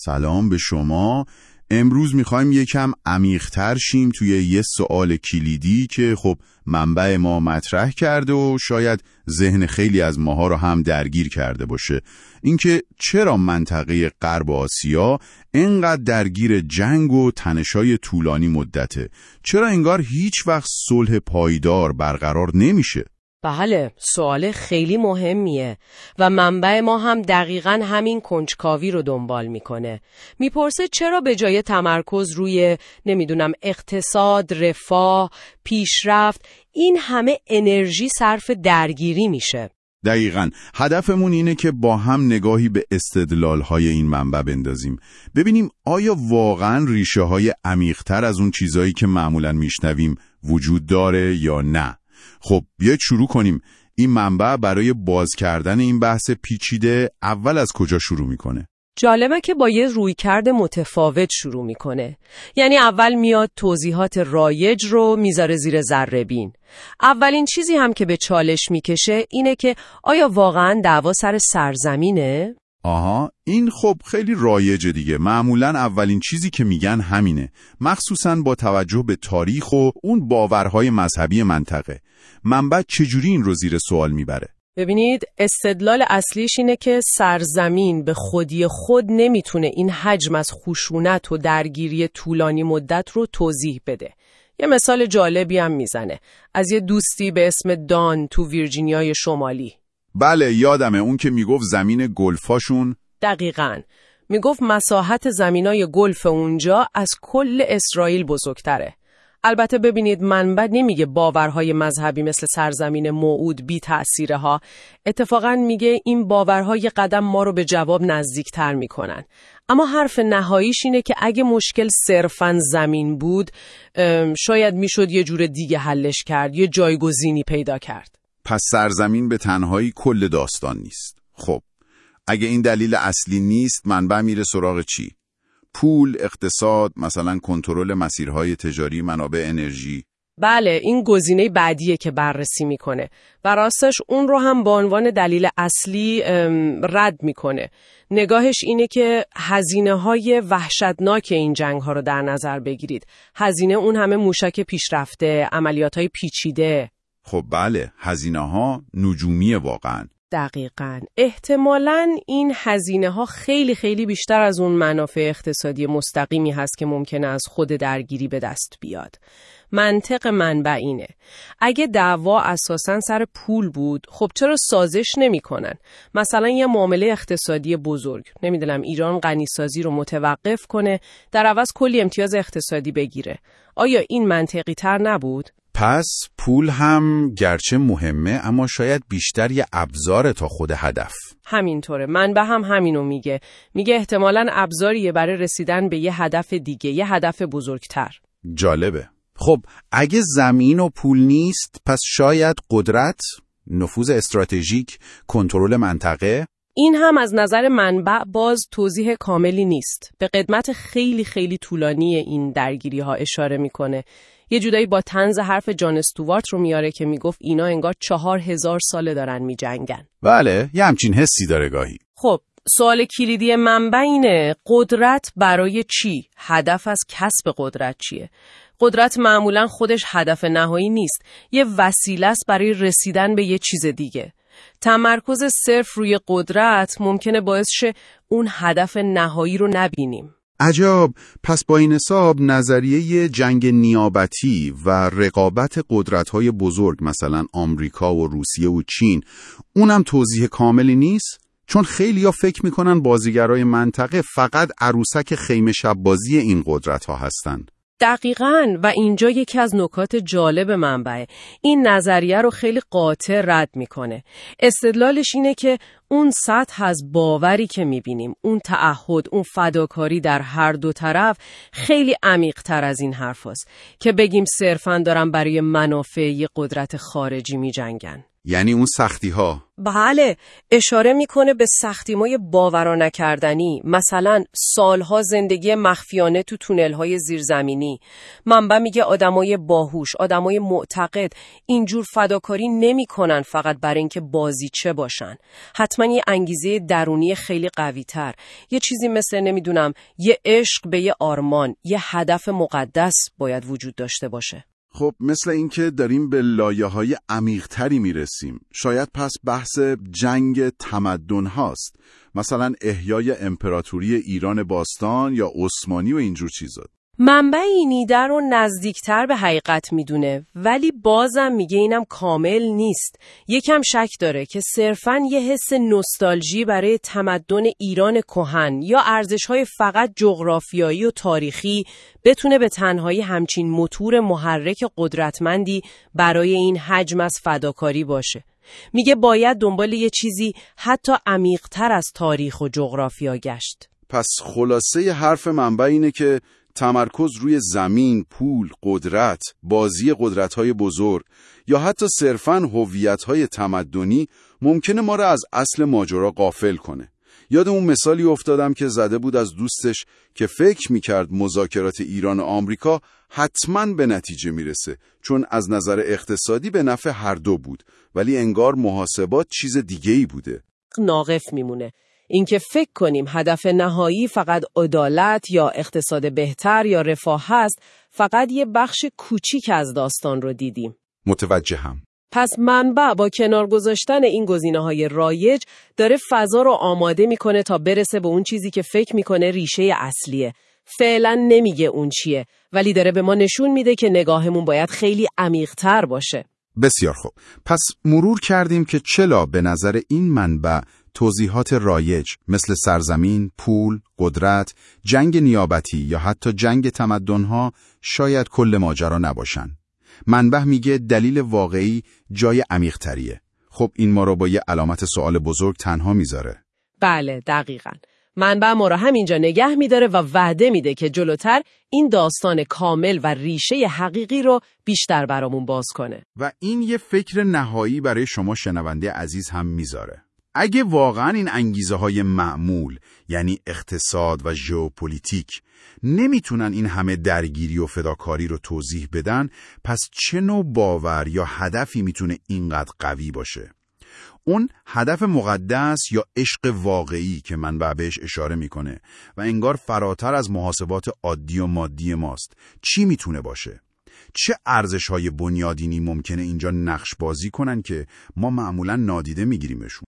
سلام به شما. امروز میخوایم یکم عمیق‌تر شیم توی یه سوال کلیدی که خب منبع ما مطرح کرده و شاید ذهن خیلی از ماها رو هم درگیر کرده باشه. اینکه چرا منطقه غرب آسیا اینقدر درگیر جنگ و تنش‌های طولانی مدته؟ چرا انگار هیچ وقت صلح پایدار برقرار نمیشه؟ بله، سوال خیلی مهمیه و منبع ما هم دقیقاً همین کنجکاوی رو دنبال میکنه. میپرسه چرا به جای تمرکز روی اقتصاد، رفاه، پیشرفت، این همه انرژی صرف درگیری میشه. دقیقاً هدفمون اینه که با هم نگاهی به استدلال‌های این منبع بندازیم. ببینیم آیا واقعاً ریشه‌های عمیق‌تر از اون چیزایی که معمولاً میشنویم وجود داره یا نه؟ خب بیایید شروع کنیم. این منبع برای باز کردن این بحث پیچیده اول از کجا شروع میکنه؟ جالبه که با یه رویکرد متفاوت شروع میکنه. یعنی اول میاد توضیحات رایج رو میذاره زیر ذره‌بین. اولین چیزی هم که به چالش میکشه اینه که آیا واقعاً دعوا سر سرزمینه؟ آها، این خب خیلی رایجه دیگه. معمولاً اولین چیزی که میگن همینه، مخصوصاً با توجه به تاریخ و اون باورهای مذهبی منطقه. منبع چجوری این رو زیر سوال میبره؟ ببینید، استدلال اصلیش اینه که سرزمین به خودی خود نمیتونه این حجم از خشونت و درگیری طولانی مدت رو توضیح بده. یه مثال جالبی هم میزنه از یه دوستی به اسم دان تو ویرجینیای شمالی. بله یادمه، اون که میگفت زمین گلفاشون. دقیقاً میگفت مساحت زمینای گلف اونجا از کل اسرائیل بزرگتره. البته ببینید، منبع نمیگه باورهای مذهبی مثل سرزمین موعود بی تأثیره ها. اتفاقاً میگه این باورها یه قدم ما رو به جواب نزدیکتر میکنن. اما حرف نهاییش اینه که اگه مشکل صرفاً زمین بود، شاید میشد یه جور دیگه حلش کرد، یه جایگزینی پیدا کرد. پس سرزمین به تنهایی کل داستان نیست. خب اگه این دلیل اصلی نیست، منبع میره سراغ چی؟ پول، اقتصاد، مثلا کنترل مسیرهای تجاری، منابع انرژی. بله، این گزینه بعدیه که بررسی میکنه و راستش اون رو هم به عنوان دلیل اصلی رد میکنه. نگاهش اینه که هزینه‌های وحشتناک این جنگ‌ها رو در نظر بگیرید. هزینه اون همه موشک پیشرفته، عملیات‌های پیچیده. خب بله، هزینه‌ها نجومیه واقعاً. دقیقاً. احتمالاً این هزینه‌ها خیلی خیلی بیشتر از اون منافع اقتصادی مستقیمی هست که ممکنه از خود درگیری به دست بیاد. منطق منبع اینه: اگه دعوا اساساً سر پول بود، خب چرا سازش نمی‌کنن؟ مثلا یه معامله اقتصادی بزرگ، ایران غنیسازی رو متوقف کنه، در عوض کلی امتیاز اقتصادی بگیره. آیا این منطقی تر نبود؟ پس پول هم گرچه مهمه، اما شاید بیشتر یه ابزار تا خود هدف. همینطوره. منبع هم همینو میگه احتمالاً ابزاریه برای رسیدن به یه هدف دیگه، یه هدف بزرگتر. جالبه. خب اگه زمین و پول نیست، پس شاید قدرت، نفوذ استراتژیک، کنترل منطقه. این هم از نظر منبع باز توضیح کاملی نیست. به قدمت خیلی خیلی طولانی این درگیری ها اشاره میکنه. یه جورایی با طنز حرف جان استوارت رو میاره که میگفت اینا انگار 4000 ساله دارن میجنگن. بله، یه همچین حسی داره گاهی. خب سوال کلیدی منبع اینه: قدرت برای چی؟ هدف از کسب قدرت چیه؟ قدرت معمولاً خودش هدف نهایی نیست، یه وسیله است برای رسیدن به یه چیز دیگه. تمرکز صرف روی قدرت ممکنه باعث شه اون هدف نهایی رو نبینیم. عجب. پس با این حساب نظریه جنگ نیابتی و رقابت قدرت‌های بزرگ مثلا آمریکا و روسیه و چین، اونم توضیح کاملی نیست؟ چون خیلی‌ها فکر می‌کنن بازیگرای منطقه فقط عروسک خیمه شب بازی این قدرت‌ها هستن. دقیقاً. و اینجا یکی از نکات جالب منبعه. این نظریه رو خیلی قاطع رد میکنه. استدلالش اینه که اون سطح از باوری که میبینیم، اون تعهد، اون فداکاری در هر دو طرف خیلی عمیق‌تر از این حرف هست که بگیم صرفاً دارن برای منافع یه قدرت خارجی میجنگن. یعنی اون سختی ها. بله، اشاره میکنه به سختی‌های باور نکردنی، مثلا سالها زندگی مخفیانه تو تونل‌های زیرزمینی. منبع میگه آدمای باهوش، آدمای معتقد اینجور فداکاری نمی‌کنن فقط برای اینکه بازیچه باشن. حتما یه انگیزه درونی خیلی قوی‌تر، یه چیزی مثل نمیدونم یه عشق به یه آرمان، یه هدف مقدس باید وجود داشته باشه. خب مثل اینکه داریم به لایه‌های عمیق‌تری میرسیم. شاید پس بحث جنگ تمدن هاست، مثلا احیای امپراتوری ایران باستان یا عثمانی و اینجور چیزا. منبع این ایده رو نزدیکتر به حقیقت میدونه، ولی بازم میگه اینم کامل نیست. یکم شک داره که صرفاً یه حس نوستالژی برای تمدن ایران کهن یا ارزش‌های فقط جغرافیایی و تاریخی بتونه به تنهایی همچین موتور محرک قدرتمندی برای این حجم از فداکاری باشه. میگه باید دنبال یه چیزی حتی عمیق‌تر از تاریخ و جغرافیا گشت. پس خلاصه حرف منبع اینه که تمرکز روی زمین، پول، قدرت، بازی قدرت‌های بزرگ یا حتی صرفاً هویت‌های تمدنی ممکنه ما را از اصل ماجرا غافل کنه. یاد اون مثالی افتادم که زده بود از دوستش که فکر می‌کرد مذاکرات ایران و آمریکا حتماً به نتیجه میرسه، چون از نظر اقتصادی به نفع هر دو بود، ولی انگار محاسبات چیز دیگه‌ای بوده. ناقص میمونه. اینکه فکر کنیم هدف نهایی فقط عدالت یا اقتصاد بهتر یا رفاه هست، فقط یه بخش کوچیک از داستان رو دیدیم. متوجهم. پس منبع با کنار گذاشتن این گزینه‌های رایج داره فضا رو آماده میکنه تا برسه به اون چیزی که فکر میکنه ریشه اصلیه. فعلا نمیگه اون چیه، ولی داره به ما نشون میده که نگاهمون باید خیلی عمیق‌تر باشه. بسیار خوب. پس مرور کردیم که چلا به نظر این منبع توضیحات رایج مثل سرزمین، پول، قدرت، جنگ نیابتی یا حتی جنگ تمدن‌ها شاید کل ماجرا نباشن. منبع میگه دلیل واقعی جای عمیق‌تریه. خب این ما رو با یه علامت سوال بزرگ تنها میذاره. بله، دقیقاً. منبع ما رو همینجا نگه میداره و وعده میده که جلوتر این داستان کامل و ریشه حقیقی رو بیشتر برامون باز کنه. و این یه فکر نهایی برای شما شنونده عزیز هم میذاره. اگه واقعاً این انگیزه های معمول، یعنی اقتصاد و ژئوپلیتیک، نمیتونن این همه درگیری و فداکاری رو توضیح بدن، پس چه نوع باور یا هدفی میتونه اینقدر قوی باشه؟ اون هدف مقدس یا عشق واقعی که منبع بهش اشاره میکنه و انگار فراتر از محاسبات عادی و مادی ماست، چی میتونه باشه؟ چه ارزش‌های بنیادینی ممکنه اینجا نقش بازی کنن که ما معمولاً نادیده میگیریمشون؟